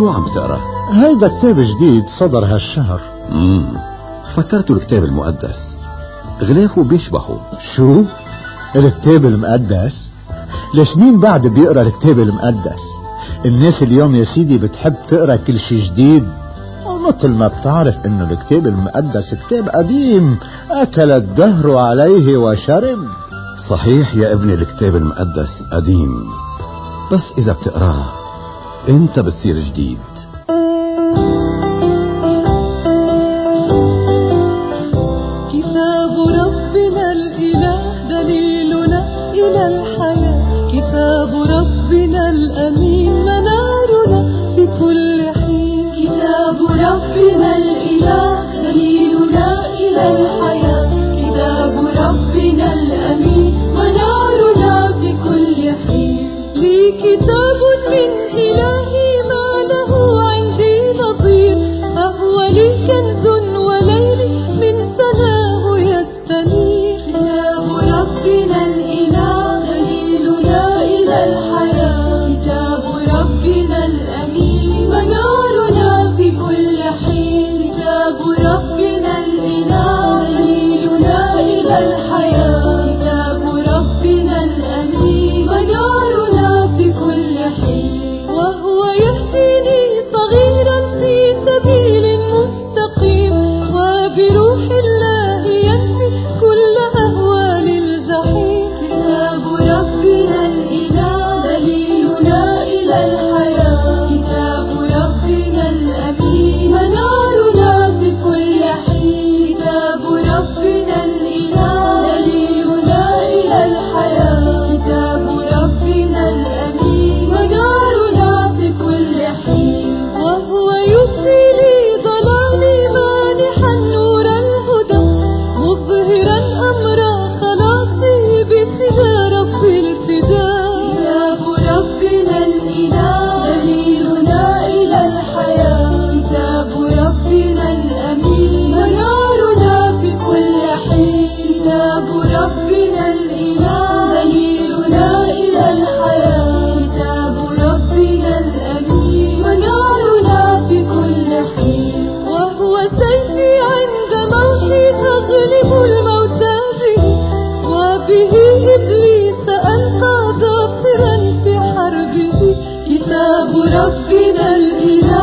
شو عم تقرأ؟ هيدا كتاب جديد صدر هالشهر. فكرته الكتاب المقدس، غلافه بيشبهه. شو؟ الكتاب المقدس؟ ليش مين بعد بيقرأ الكتاب المقدس؟ الناس اليوم يا سيدي بتحب تقرأ كل شي جديد، ومثل ما بتعرف انه الكتاب المقدس كتاب قديم اكل الدهر عليه وشرب. صحيح يا ابني، الكتاب المقدس قديم، بس اذا بتقراه انت بتصير جديد. كتاب ربنا الإله دليلنا إلى الحياة، كتاب ربنا الأمين منارنا في كل حين. كتاب ربنا الإله دليلنا إلى الحياة، كتاب ربنا الأمين منارنا في كل حين. لي كتاب من إلهي ما له عندي نظير، فهو لي كنز وليل من سناه يستنير. كتاب ربنا الإله دليلنا إلى الحياة، كتاب ربنا الأمين منارنا في كل حين. كتاب ربنا الإله دليلنا إلى الحياة، كتاب ربنا الأمين منارنا في كل حين. وهو يهديني صغيرا في سبيل مستقيم، وبروح الله ينفي كل أهوال الجحيم. كتاب ربنا الإله دليلنا إلى الحياة، كتاب ربنا الأمين منارنا في كل حين. كتاب ربنا الإله دليلنا إلى الحياة، كتاب ربنا الأمين منارنا في كل حين. وهو يفدي لي ضلالي مانحا نور الهدى، مظهرا أمر خلاصي بفداء رب الفداء. كتاب ربنا الإله دليلنا إلى الحياة، كتاب ربنا الأمين منارنا في كل حين. كتاب ربنا الإله دليلنا إلى الحياة، كتاب ربنا الأمين منارنا في كل حين. وهو سيفي عند موتي أغلب الموتى به، وبه إبليس ألقى ظافرا في حربه. كتاب ربنا الإله